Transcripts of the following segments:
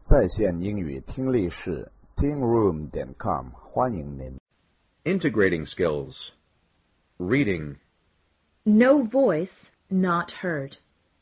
在线英语听力室 tingroom.com 欢迎您。 Integrating skills. Reading. No voice not heard.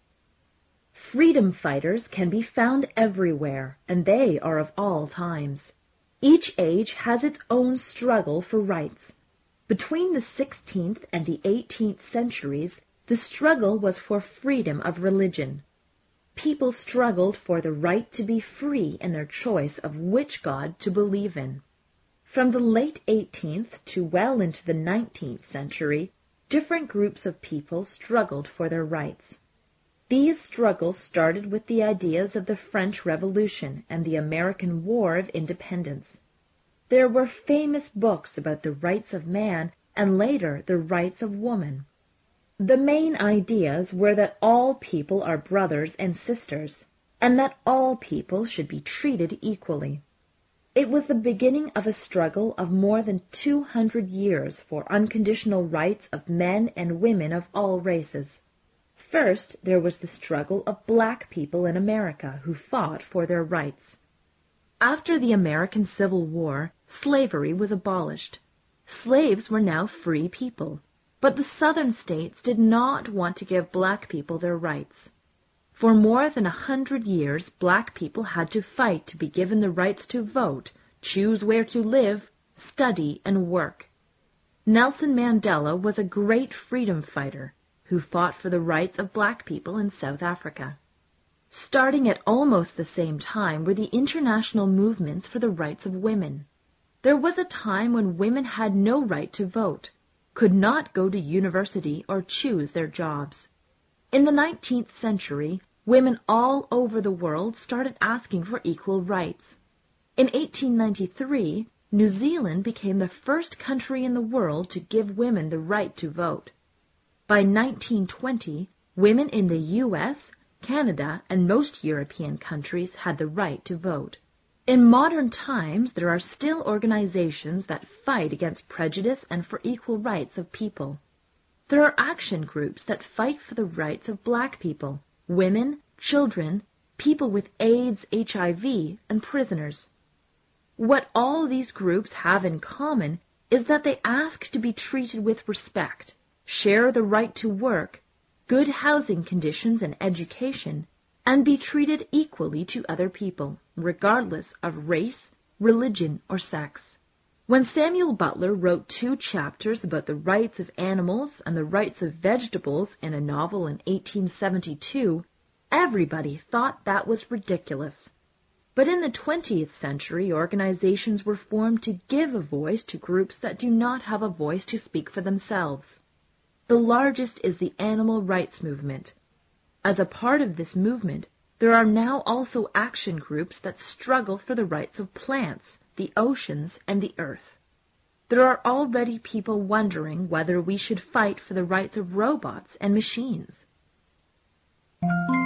Freedom fighters can be found everywhere, and they are of all times. Each age has its own struggle for rights. Between the 16th and the 18th centuries, the struggle was for freedom of religion. People struggled for the right to be free in their choice of which God to believe in. From the late 18th to well into the 19th century, different groups of people struggled for their rights. These struggles started with the ideas of the French Revolution and the American War of Independence. There were famous books about the rights of man and later the rights of woman. The main ideas were that all people are brothers and sisters, and that all people should be treated equally. It was the beginning of a struggle of more than 200 years for unconditional rights of men and women of all races. First, there was the struggle of black people in America who fought for their rights. After the American Civil War, slavery was abolished. Slaves were now free people. But the southern states did not want to give black people their rights. For more than 100 years, black people had to fight to be given the rights to vote, choose where to live, study, and work. Nelson Mandela was a great freedom fighter who fought for the rights of black people in South Africa. Starting at almost the same time were the international movements for the rights of women. There was a time when women had no right to vote, could not go to university or choose their jobs. In the 19th century, women all over the world started asking for equal rights. In 1893, New Zealand became the first country in the world to give women the right to vote. By 1920, women in the U.S., Canada, and most European countries had the right to vote. In modern times, there are still organizations that fight against prejudice and for equal rights of people. There are action groups that fight for the rights of black people, women, children, people with AIDS, HIV, and prisoners. What all these groups have in common is that they ask to be treated with respect, share the right to work, good housing conditions and education, and be treated equally to other people, regardless of race, religion, or sex. When Samuel Butler wrote 2 chapters about the rights of animals and the rights of vegetables in a novel in 1872, everybody thought that was ridiculous. But in the 20th century, organizations were formed to give a voice to groups that do not have a voice to speak for themselves. The largest is the animal rights movement. As a part of this movement, there are now also action groups that struggle for the rights of plants, the oceans, and the earth. There are already people wondering whether we should fight for the rights of robots and machines.